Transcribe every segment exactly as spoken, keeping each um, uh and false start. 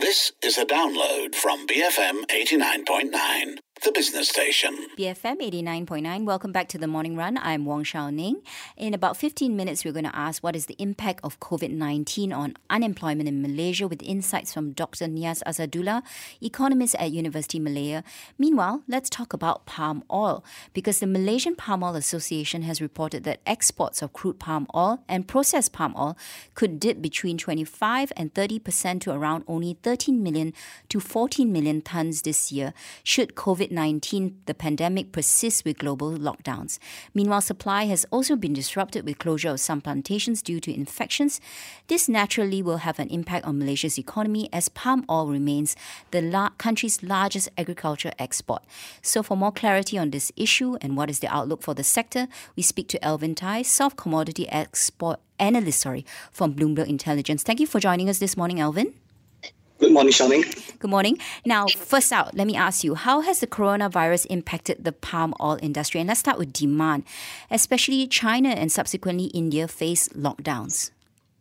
This is a download from B F M eighty-nine point nine, the business station. B F M eighty-nine point nine, welcome back to the Morning Run. I'm Wong Shao Ning. In about fifteen minutes, we're going to ask what is the impact of COVID nineteen on unemployment in Malaysia with insights from Doctor Niaz Azadullah, economist at University Malaya. Meanwhile, let's talk about palm oil because the Malaysian Palm Oil Association has reported that exports of crude palm oil and processed palm oil could dip between twenty-five and thirty percent to around only thirteen million to fourteen million tonnes this year should COVID nineteen, the pandemic, persist with global lockdowns. Meanwhile, supply has also been disrupted with closure of some plantations due to infections. This naturally will have an impact on Malaysia's economy as palm oil remains the la- country's largest agriculture export. So for more clarity on this issue and what is the outlook for the sector, we speak to Alvin Tai, soft commodity export analyst, sorry, from Bloomberg Intelligence. Thank you for joining us this morning, Alvin. Good morning, Xiaoning. Good morning. Now, first out, let me ask you, how has the coronavirus impacted the palm oil industry? And let's start with demand, especially China and subsequently India face lockdowns.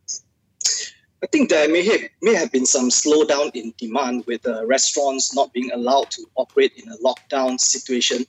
I think there may have, may have been some slowdown in demand with uh, restaurants not being allowed to operate in a lockdown situation.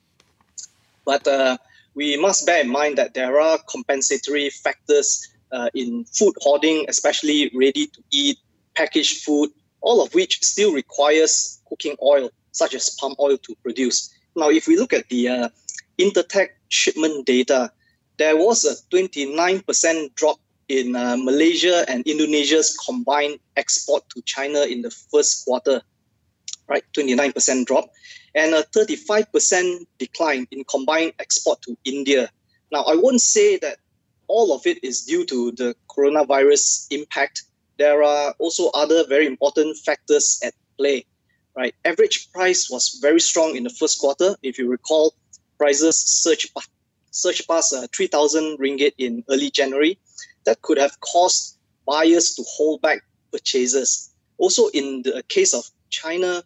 But uh, we must bear in mind that there are compensatory factors uh, in food hoarding, especially ready-to-eat, packaged food, all of which still requires cooking oil, such as palm oil, to produce. Now, if we look at the uh, Intertek shipment data, there was a twenty-nine percent drop in uh, Malaysia and Indonesia's combined export to China in the first quarter, right? twenty-nine percent drop, and a thirty-five percent decline in combined export to India. Now, I won't say that all of it is due to the coronavirus impact. There are also other very important factors at play, right? Average price was very strong in the first quarter. If you recall, prices surged, surged past uh, three thousand ringgit in early January. That could have caused buyers to hold back purchases. Also, in the case of China,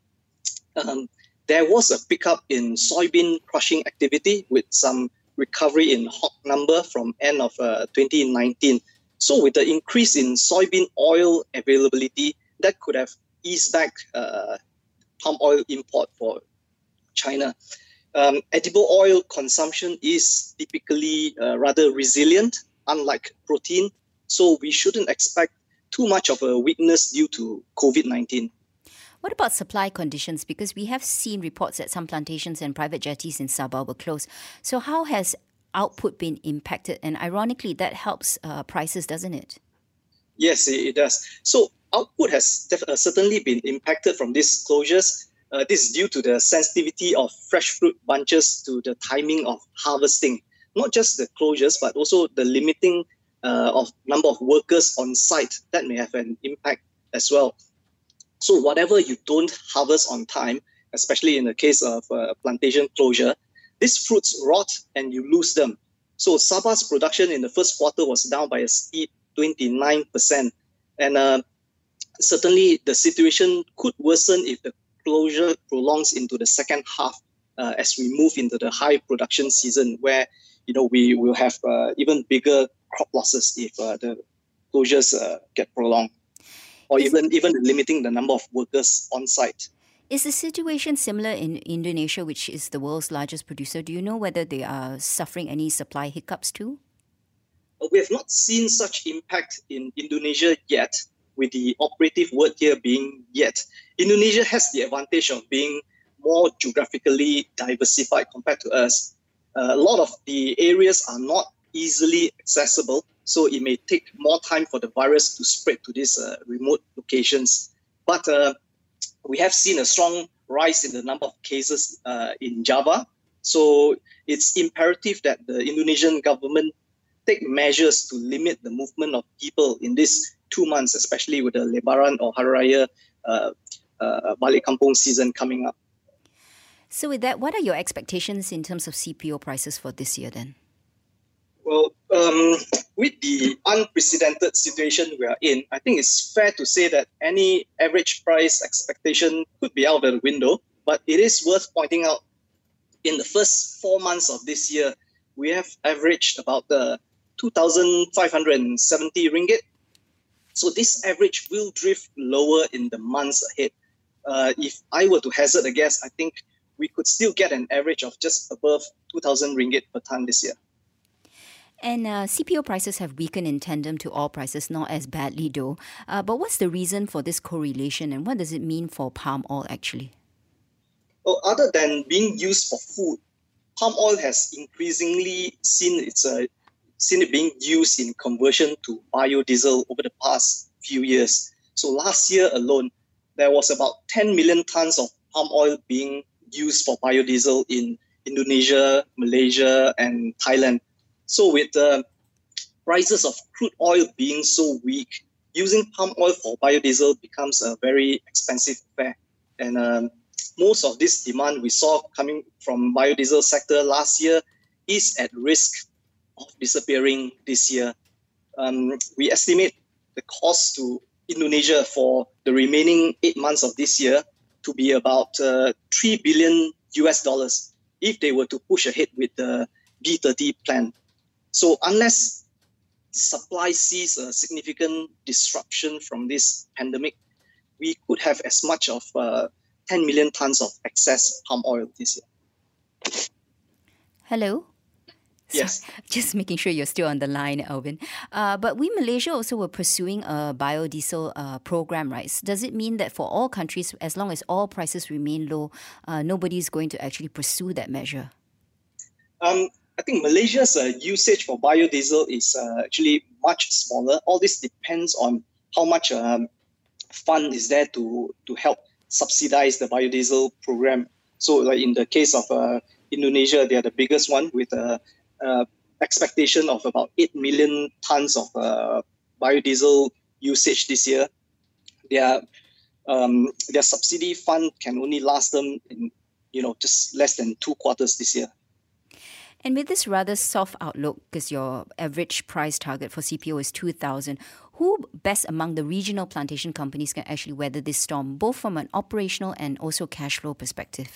um, there was a pickup in soybean crushing activity with some recovery in hog number from end of uh, twenty nineteen. So with the increase in soybean oil availability, that could have eased back uh, palm oil import for China. Um, edible oil consumption is typically uh, rather resilient, unlike protein. So we shouldn't expect too much of a weakness due to COVID nineteen. What about supply conditions? Because we have seen reports that some plantations and private jetties in Sabah were closed. So how has output been impacted? And ironically, that helps uh, prices, doesn't it? Yes, it, it does. So output has def- uh, certainly been impacted from these closures. Uh, this is due to the sensitivity of fresh fruit bunches to the timing of harvesting. Not just the closures, but also the limiting uh, of number of workers on site. That may have an impact as well. So whatever you don't harvest on time, especially in the case of uh, plantation closure, these fruits rot and you lose them. So Sabah's production in the first quarter was down by a steep twenty-nine percent. And uh, certainly the situation could worsen if the closure prolongs into the second half uh, as we move into the high production season where, you know, we will have uh, even bigger crop losses if uh, the closures uh, get prolonged, or Is even, even limiting the number of workers on site. Is the situation similar in Indonesia, which is the world's largest producer? Do you know whether they are suffering any supply hiccups too? We have not seen such impact in Indonesia yet, with the operative word here being yet. Indonesia has the advantage of being more geographically diversified compared to us. Uh, a lot of the areas are not easily accessible, so it may take more time for the virus to spread to these uh, remote locations. But uh, we have seen a strong rise in the number of cases uh, in Java. So it's imperative that the Indonesian government take measures to limit the movement of people in these two months, especially with the Lebaran or Hari Raya uh, uh, Balik Kampung season coming up. So with that, what are your expectations in terms of C P O prices for this year then? Well, um, with the unprecedented situation we are in, I think it's fair to say that any average price expectation could be out of the window. But it is worth pointing out, in the first four months of this year, we have averaged about uh, two thousand five hundred seventy ringgit. So this average will drift lower in the months ahead. uh, if I were to hazard a guess, I think we could still get an average of just above two thousand ringgit per ton this year. And uh, C P O prices have weakened in tandem to oil prices, not as badly though. Uh, but what's the reason for this correlation, and what does it mean for palm oil actually? Well, other than being used for food, palm oil has increasingly seen its uh, seen it being used in conversion to biodiesel over the past few years. So last year alone, there was about ten million tons of palm oil being used for biodiesel in Indonesia, Malaysia, and Thailand. So with the prices of crude oil being so weak, using palm oil for biodiesel becomes a very expensive affair. And um, most of this demand we saw coming from biodiesel sector last year is at risk of disappearing this year. Um, we estimate the cost to Indonesia for the remaining eight months of this year to be about uh, three billion U S dollars if they were to push ahead with the B thirty plan. So unless supply sees a significant disruption from this pandemic, we could have as much of uh, ten million tons of excess palm oil this year. Hello? Yes. So, just making sure you're still on the line, Alvin. Uh, but we, Malaysia, also were pursuing a biodiesel uh, program, right? Does it mean that for all countries, as long as oil prices remain low, uh, nobody's going to actually pursue that measure? Um, I think Malaysia's uh, usage for biodiesel is uh, actually much smaller. All this depends on how much um, fund is there to, to help subsidize the biodiesel program. So like in the case of uh, Indonesia, they are the biggest one with a uh, expectation of about eight million tons of uh, biodiesel usage this year. Their, um, their subsidy fund can only last them in, you know, just less than two quarters this year. And with this rather soft outlook, because your average price target for C P O is two thousand, who best among the regional plantation companies can actually weather this storm, both from an operational and also cash flow perspective?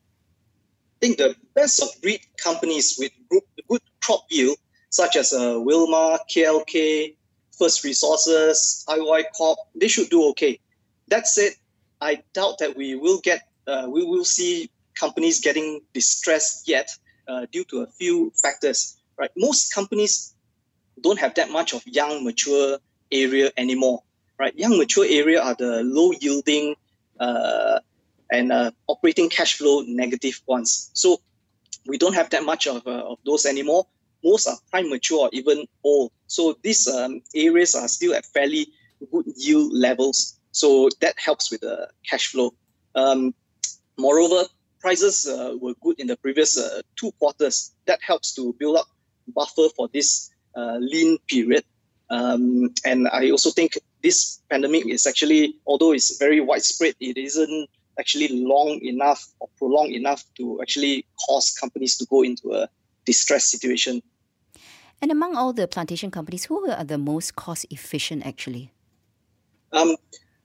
I think the best of breed companies with good crop yield, such as uh, Wilmar, K L K, First Resources, I O I Corp, they should do okay. That said, I doubt that we will get, uh, we will see companies getting distressed yet. Uh, due to a few factors, right? Most companies don't have that much of young, mature area anymore, right? Young, mature area are the low-yielding uh, and uh, operating cash flow negative ones. So we don't have that much of, uh, of those anymore. Most are prime mature or even old. So these um, areas are still at fairly good yield levels. So that helps with the cash flow. Um, moreover, prices uh, were good in the previous uh, two quarters. That helps to build up buffer for this uh, lean period. Um, and I also think this pandemic is actually, although it's very widespread, it isn't actually long enough or prolonged enough to actually cause companies to go into a distressed situation. And among all the plantation companies, who are the most cost efficient actually? Um,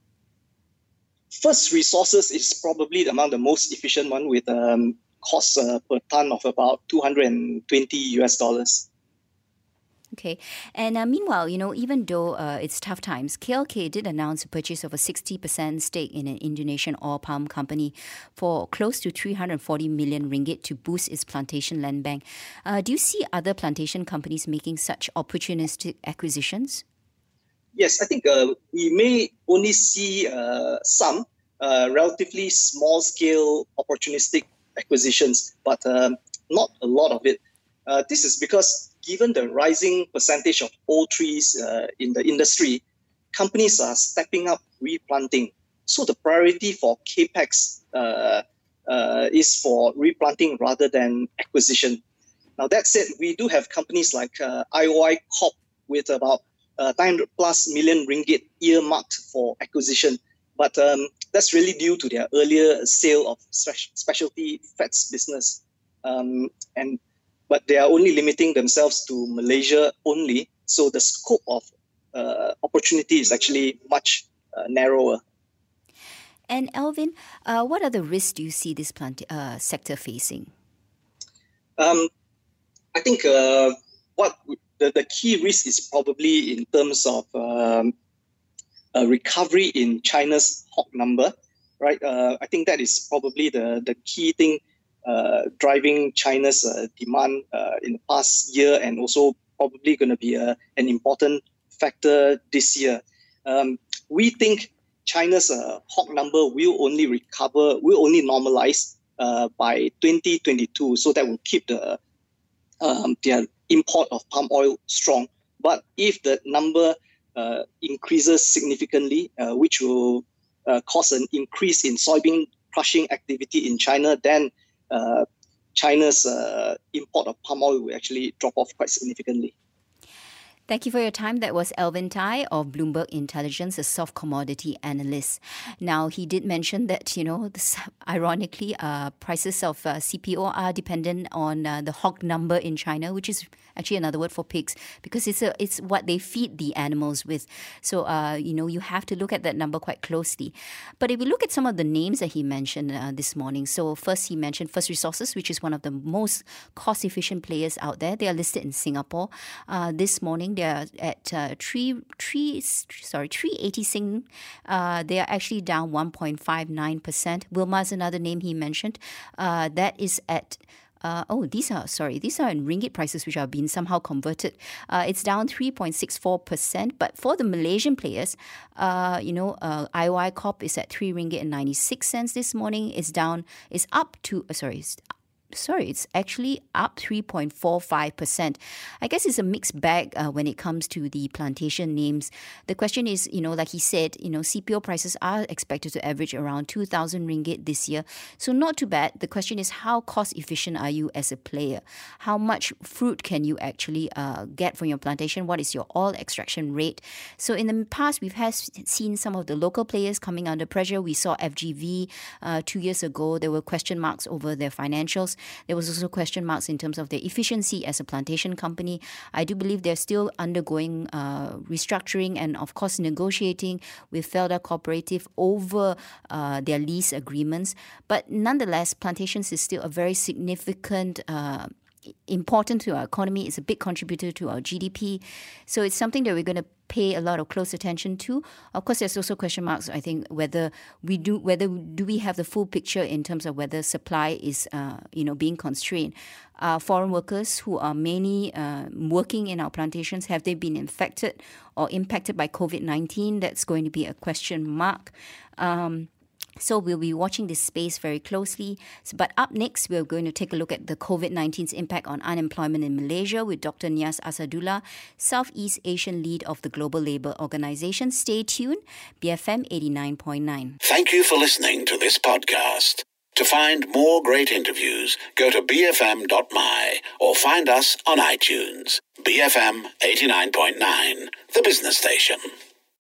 First Resources is probably among the most efficient one with um, cost uh, per ton of about two hundred twenty U S dollars. Okay. And uh, meanwhile, you know, even though uh, it's tough times, K L K did announce a purchase of a sixty percent stake in an Indonesian oil palm company for close to three hundred forty million ringgit to boost its plantation land bank. Uh, do you see other plantation companies making such opportunistic acquisitions? Yes, I think uh, we may only see uh, some uh, relatively small-scale opportunistic acquisitions, but um, not a lot of it. Uh, this is because given the rising percentage of old trees uh, in the industry, companies are stepping up replanting. So the priority for CAPEX uh, uh, is for replanting rather than acquisition. Now, that said, we do have companies like uh, I O I Corp with about Uh, nine hundred plus million ringgit earmarked for acquisition. But um, that's really due to their earlier sale of spe- specialty fats business. Um, and But they are only limiting themselves to Malaysia only. So the scope of uh, opportunity is actually much uh, narrower. And Alvin, uh, what other risks do you see this plant uh, sector facing? Um, I think uh, what The, the key risk is probably in terms of um, a recovery in China's hog number. right? Uh, I think that is probably the, the key thing uh, driving China's uh, demand uh, in the past year, and also probably going to be a, an important factor this year. Um, we think China's uh, hog number will only recover, will only normalize uh, by twenty twenty-two. So that will keep the um, their import of palm oil strong. But if the number uh, increases significantly, uh, which will uh, cause an increase in soybean crushing activity in China, then uh, China's uh, import of palm oil will actually drop off quite significantly. Thank you for your time. That was Alvin Tai of Bloomberg Intelligence, a soft commodity analyst. Now, he did mention that, you know, this, ironically, uh, prices of uh, C P O are dependent on uh, the hog number in China, which is actually another word for pigs, because it's a, it's what they feed the animals with. So, uh, you know, you have to look at that number quite closely. But if we look at some of the names that he mentioned uh, this morning, so first he mentioned First Resources, which is one of the most cost-efficient players out there. They are listed in Singapore. Uh, this morning, they are at uh, three, three, sorry, three eighty Sing. Uh, they are actually down one point five nine percent. Wilmar is another name he mentioned. Uh, that is at Uh, oh, these are, sorry, these are in ringgit prices which are being somehow converted. Uh, it's down three point six four percent. But for the Malaysian players, uh, you know, uh, I O I Corp is at three ringgit and ninety-six cents this morning. It's down, it's up to, uh, sorry, it's Sorry, it's actually up three point four five percent. I guess it's a mixed bag uh, when it comes to the plantation names. The question is, you know, like he said, you know, C P O prices are expected to average around two thousand ringgit this year. So not too bad. The question is, how cost efficient are you as a player? How much fruit can you actually uh, get from your plantation? What is your oil extraction rate? So in the past, we've has seen some of the local players coming under pressure. We saw F G V uh, two years ago. There were question marks over their financials. There was also question marks in terms of their efficiency as a plantation company. I do believe they're still undergoing uh, restructuring and, of course, negotiating with Felda Cooperative over uh, their lease agreements. But nonetheless, plantations is still a very significant uh, important to our economy. It's a big contributor to our G D P. So it's something that we're going to pay a lot of close attention to. Of course, there's also question marks, I think, whether we do, whether do we have the full picture in terms of whether supply is, uh, you know, being constrained. Uh, foreign workers who are mainly uh, working in our plantations, have they been infected or impacted by COVID nineteen? That's going to be a question mark. Um, So we'll be watching this space very closely. So, but up next, we're going to take a look at the COVID nineteen's impact on unemployment in Malaysia with Doctor Niaz Asadullah, Southeast Asian lead of the Global Labour Organization. Stay tuned, B F M eighty-nine point nine. Thank you for listening to this podcast. To find more great interviews, go to b f m dot m y or find us on iTunes. B F M eighty-nine point nine, the business station.